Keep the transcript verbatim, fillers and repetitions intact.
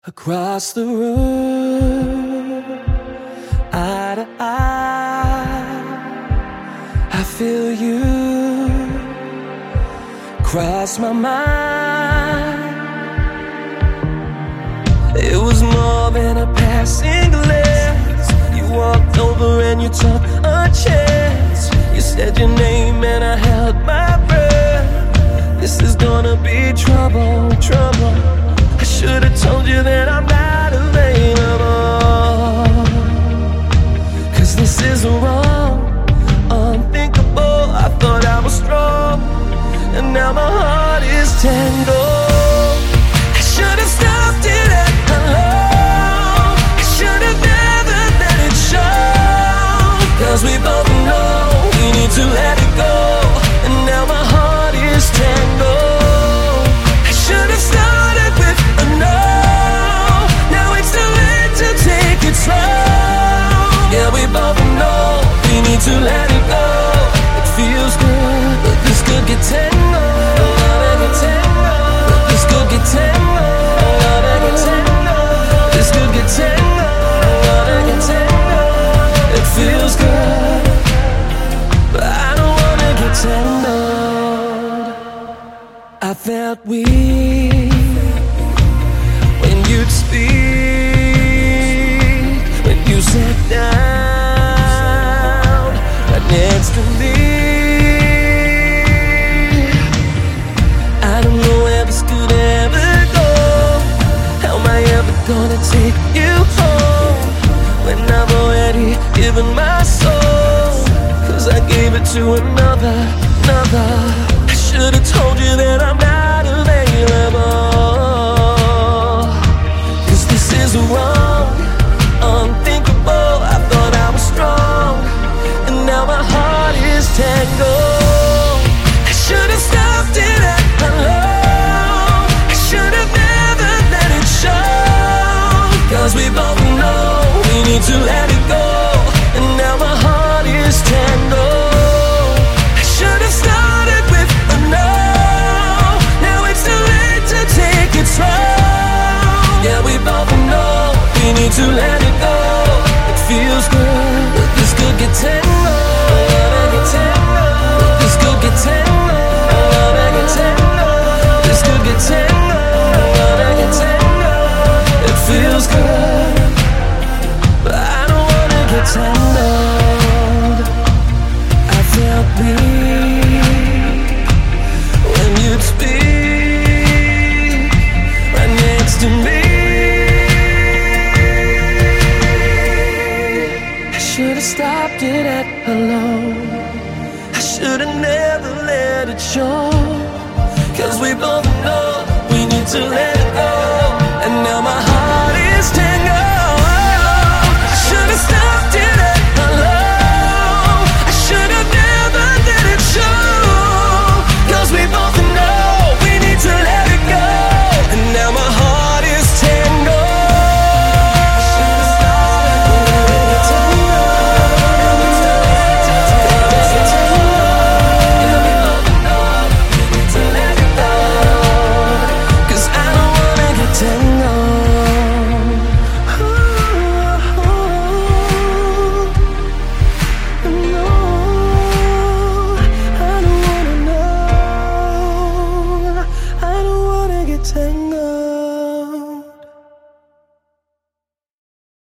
Across the room, eye to eye, I feel you cross my mind. It was more than a passing glance. You walked over and you took a chance. You said your name and I held my breath. This is gonna be trouble, trouble. I should've told you that I'm not available, 'cause this is wrong, unthinkable. I thought I was strong, and now my heart is tangled. I should've stopped it at hello. I should've never let it show, 'cause we both know we need to let it go, and now my heart is tangled. I should've started with a no. Now it's too late to take it slow. Yeah, we both know we need to let it go. It feels good, but this could get tangled. Get tangled. But this could get tangled. Get tangled. This could get tangled. Get tangled. It feels good, but I don't wanna get tangled. I felt weak when you'd speak, when you sat down right next to me. I don't know where this could ever go. How am I ever gonna take you home when I've already given my soul? 'Cause I gave it to another, another. I should've told you that I'm not available, 'cause this is wrong, unthinkable. I thought I was strong, and now my heart is tangled. I should've stopped it at hello. I should've never let it show, 'cause we both know we need to let it go, and now my heart is tangled. I should've started with a no. Now it's too late to take it slow. Yeah, we both know we need to let it go. It feels good, but this could get tangled. Get tangled. But this could get tangled. Get tangled. This could get tangled. Get tangled. It feels good, but I don't wanna get tangled. I felt weak when you'd speak right next to me. I should've stopped it at hello. I should've never let it show, 'cause we both know we need to let it go.